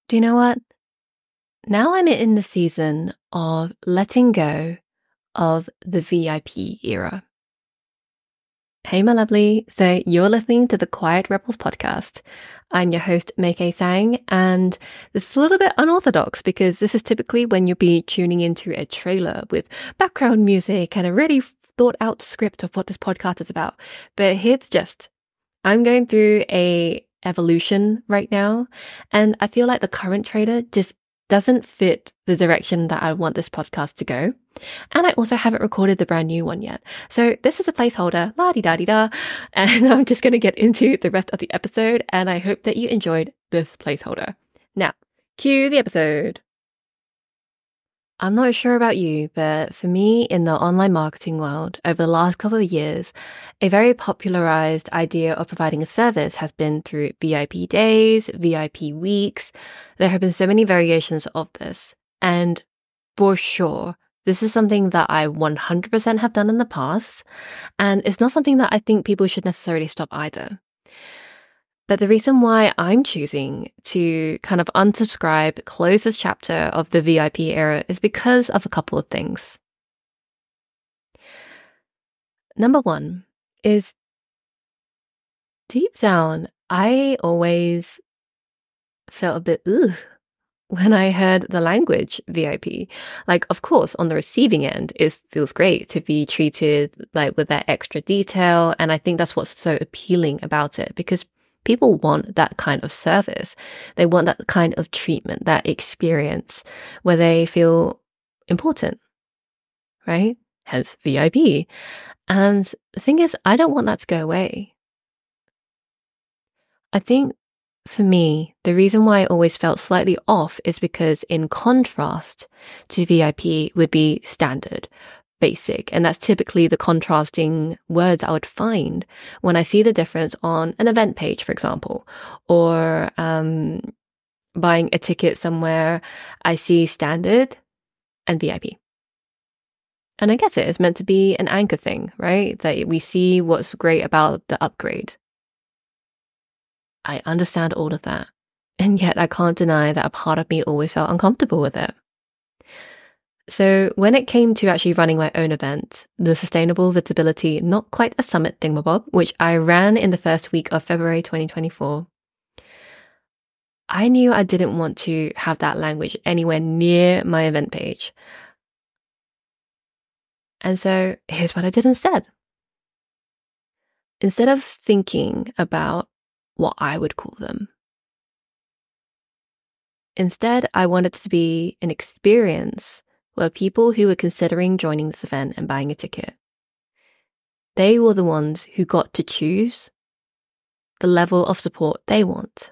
Do you know what? Now I'm in the season of letting go of the VIP era. Hey, my lovely. So you're listening to the Quiet Rebels podcast. I'm your host, Meike Sang, and this is a little bit unorthodox because this is typically when you'll be tuning into a trailer with background music and a really thought out script of what this podcast is about. But here's the gist. I'm going through a evolution right now, and I feel like the current trailer just doesn't fit the direction that I want this podcast to go. And I also haven't recorded the brand new one yet. So this is a placeholder, la-di-da-di-da, and I'm just going to get into the rest of the episode, and I hope that you enjoyed this placeholder. Now, cue the episode. I'm not sure about you, but for me in the online marketing world over the last couple of years, a very popularized idea of providing a service has been through VIP days, VIP weeks. There have been so many variations of this. And for sure, this is something that I 100% have done in the past. And it's not something that I think people should necessarily stop either. But the reason why I'm choosing to kind of unsubscribe, close this chapter of the VIP era is because of a couple of things. Number one is deep down, I always felt a bit when I heard the language VIP. Like, of course, on the receiving end, it feels great to be treated like with that extra detail. And I think that's what's so appealing about it, because people want that kind of service. They want that kind of treatment, that experience where they feel important, right? Hence VIP. And the thing is, I don't want that to go away. I think for me, the reason why I always felt slightly off is because in contrast to VIP would be standard, basic. And that's typically the contrasting words I would find when I see the difference on an event page, for example, or buying a ticket somewhere. I see standard and VIP. And I get it. It's meant to be an anchor thing, right? That we see what's great about the upgrade. I understand all of that. And yet I can't deny that a part of me always felt uncomfortable with it. So when it came to actually running my own event, the Sustainable Visibility Not Quite a Summit Thingamabob, which I ran in the first week of February 2024, I knew I didn't want to have that language anywhere near my event page. And so here's what I did instead. Instead of thinking about what I would call them, instead I wanted it to be an experience were people who were considering joining this event and buying a ticket. They were the ones who got to choose the level of support they want.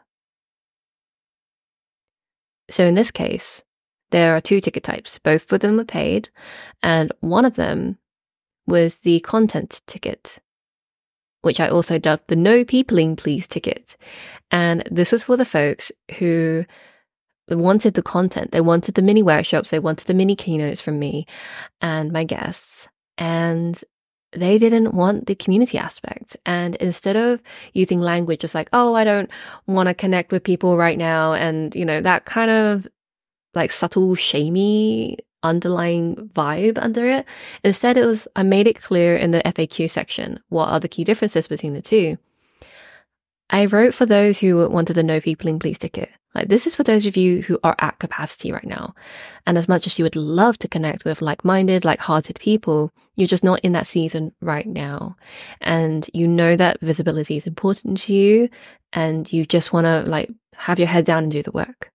So in this case, there are two ticket types. Both of them were paid, and one of them was the content ticket, which I also dubbed the No Peopling Please ticket. And this was for the folks who wanted the content. They wanted the mini workshops. They wanted the mini keynotes from me and my guests. And they didn't want the community aspect. And instead of using language just like, oh, I don't want to connect with people right now, and, you know, that kind of like subtle, shamey underlying vibe under it, instead it was, I made it clear in the FAQ section what are the key differences between the two. I wrote for those who wanted the No Peopling Please ticket. Like, this is for those of you who are at capacity right now. And as much as you would love to connect with like-minded, like-hearted people, you're just not in that season right now. And you know that visibility is important to you, and you just want to like have your head down and do the work.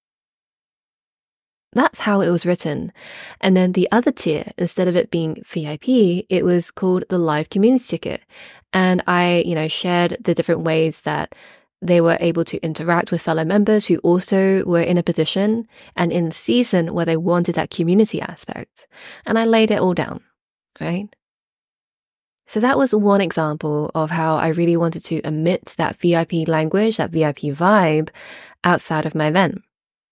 That's how it was written. And then the other tier, instead of it being VIP, it was called the Live Community Ticket. And I, shared the different ways that they were able to interact with fellow members who also were in a position and in the season where they wanted that community aspect. And I laid it all down, right? So that was one example of how I really wanted to emit that VIP language, that VIP vibe outside of my event.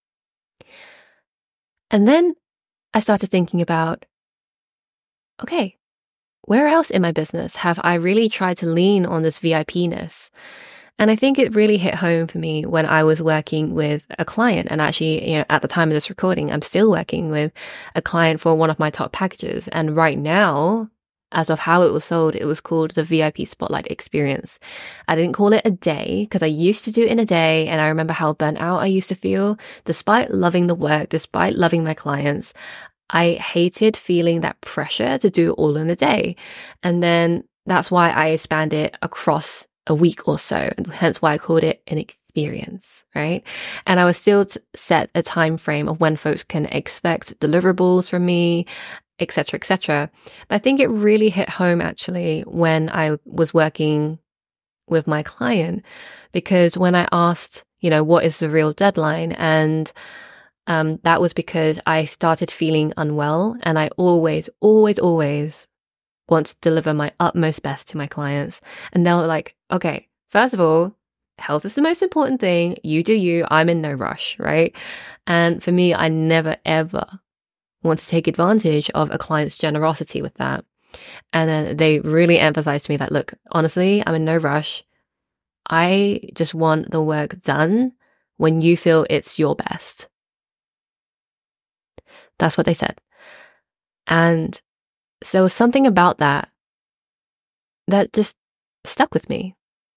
And then I started thinking about, okay, where else in my business have I really tried to lean on this VIP-ness? And I think it really hit home for me when I was working with a client. And actually, at the time of this recording, I'm still working with a client for one of my top packages. And right now, as of how it was sold, it was called the VIP Spotlight Experience. I didn't call it a day because I used to do it in a day. And I remember how burnt out I used to feel. Despite loving the work, despite loving my clients, I hated feeling that pressure to do it all in a day. And then that's why I expanded it across a week or so, and hence why I called it an experience, right? And I was still set a time frame of when folks can expect deliverables from me, etc., etc. But I think it really hit home actually when I was working with my client, because when I asked, what is the real deadline? And that was because I started feeling unwell, and I always want to deliver my utmost best to my clients. And they're like, okay, first of all, health is the most important thing. You do you. I'm in no rush, right? And for me, I never, ever want to take advantage of a client's generosity with that. And then they really emphasized to me that, look, honestly, I'm in no rush. I just want the work done when you feel it's your best. That's what they said. And so there was something about that just stuck with me.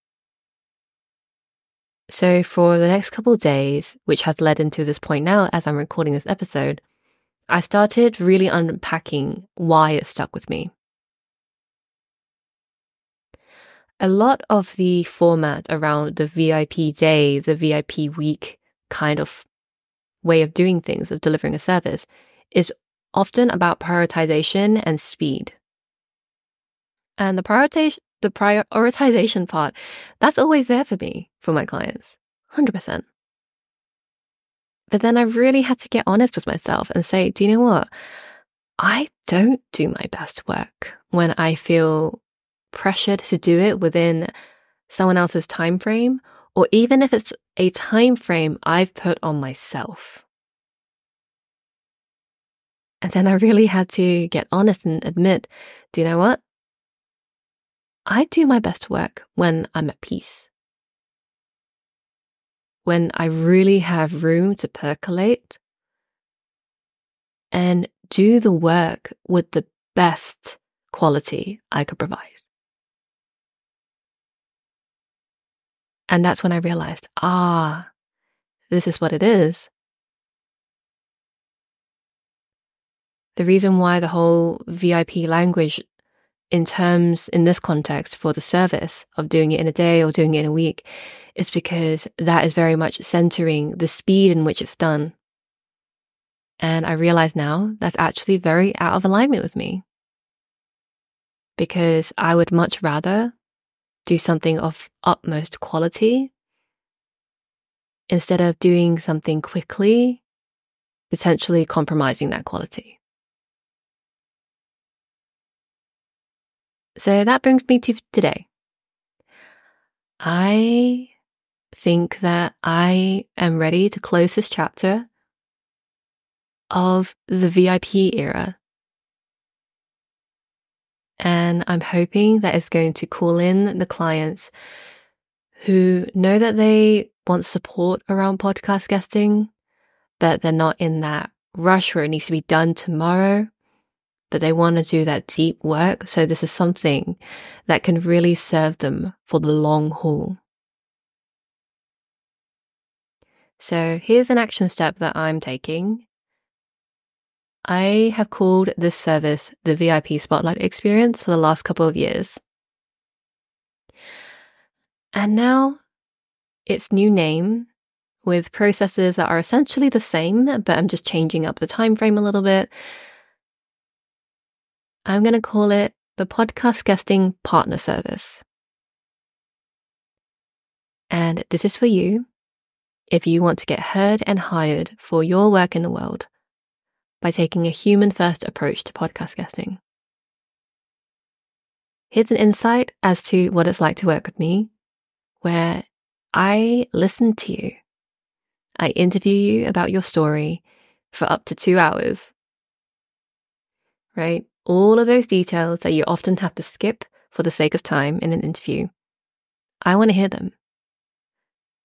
So for the next couple of days, which has led into this point now as I'm recording this episode, I started really unpacking why it stuck with me. A lot of the format around the VIP day, the VIP week kind of way of doing things, of delivering a service, is often about prioritization and speed. And the prioritization part, that's always there for me, for my clients, 100%. But then I really had to get honest with myself and say, do you know what? I don't do my best work when I feel pressured to do it within someone else's time frame, or even if it's a time frame I've put on myself. And then I really had to get honest and admit, do you know what? I do my best work when I'm at peace. When I really have room to percolate and do the work with the best quality I could provide. And that's when I realized, this is what it is. The reason why the whole VIP language in this context for the service of doing it in a day or doing it in a week is because that is very much centering the speed in which it's done. And I realize now that's actually very out of alignment with me, because I would much rather do something of utmost quality instead of doing something quickly, potentially compromising that quality. So that brings me to today. I think that I am ready to close this chapter of the VIP era. And I'm hoping that it's going to call in the clients who know that they want support around podcast guesting, but they're not in that rush where it needs to be done tomorrow, but they want to do that deep work. So this is something that can really serve them for the long haul. So here's an action step that I'm taking. I have called this service the VIP Spotlight Experience for the last couple of years. And now its new name, with processes that are essentially the same, but I'm just changing up the time frame a little bit. I'm going to call it the Podcast Guesting Partner Service. And this is for you if you want to get heard and hired for your work in the world by taking a human-first approach to podcast guesting. Here's an insight as to what it's like to work with me, where I listen to you. I interview you about your story for up to 2 hours. Right? All of those details that you often have to skip for the sake of time in an interview. I want to hear them.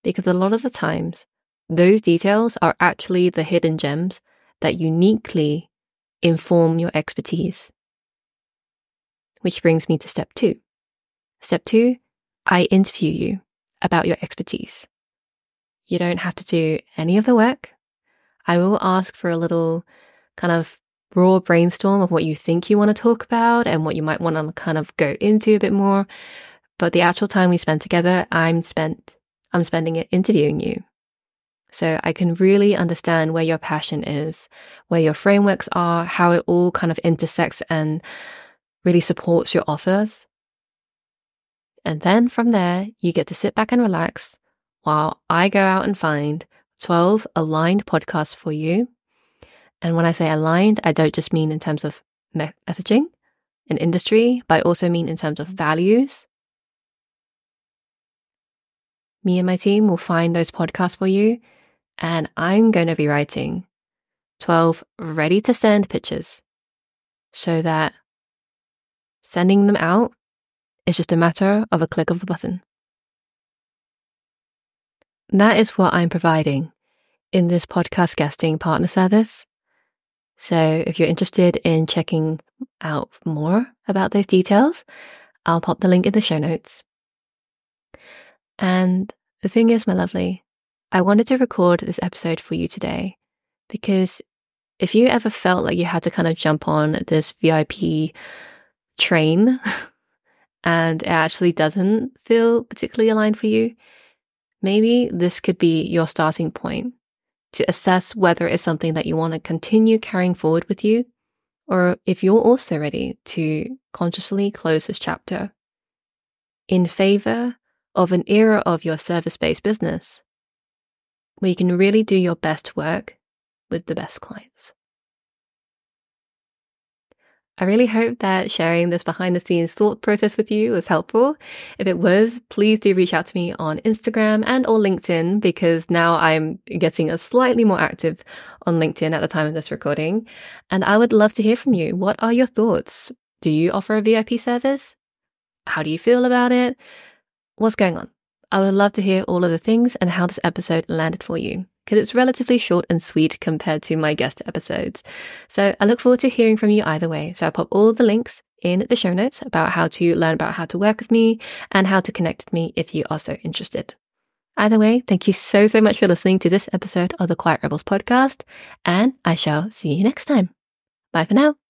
because a lot of the times those details are actually the hidden gems that uniquely inform your expertise. Which brings me to step 2. Step 2, I interview you about your expertise. You don't have to do any of the work. I will ask for a little kind of raw brainstorm of what you think you want to talk about and what you might want to kind of go into a bit more. But the actual time we spend together, I'm spending it interviewing you. So I can really understand where your passion is, where your frameworks are, how it all kind of intersects and really supports your offers. And then from there, you get to sit back and relax while I go out and find 12 aligned podcasts for you. And when I say aligned, I don't just mean in terms of messaging and industry, but I also mean in terms of values. Me and my team will find those podcasts for you, and I'm going to be writing 12 ready to send pitches so that sending them out is just a matter of a click of a button. That is what I'm providing in this podcast guesting partner service. So if you're interested in checking out more about those details, I'll pop the link in the show notes. And the thing is, my lovely, I wanted to record this episode for you today because if you ever felt like you had to kind of jump on this VIP train and it actually doesn't feel particularly aligned for you, maybe this could be your starting point to assess whether it's something that you want to continue carrying forward with you, or if you're also ready to consciously close this chapter in favor of an era of your service-based business where you can really do your best work with the best clients. I really hope that sharing this behind-the-scenes thought process with you was helpful. If it was, please do reach out to me on Instagram and or LinkedIn, because now I'm getting a slightly more active on LinkedIn at the time of this recording. And I would love to hear from you. What are your thoughts? Do you offer a VIP service? How do you feel about it? What's going on? I would love to hear all of the things and how this episode landed for you, because it's relatively short and sweet compared to my guest episodes. So I look forward to hearing from you either way. So I'll pop all the links in the show notes about how to learn about how to work with me and how to connect with me if you are so interested. Either way, thank you so much for listening to this episode of the Quiet Rebels podcast, and I shall see you next time. Bye for now.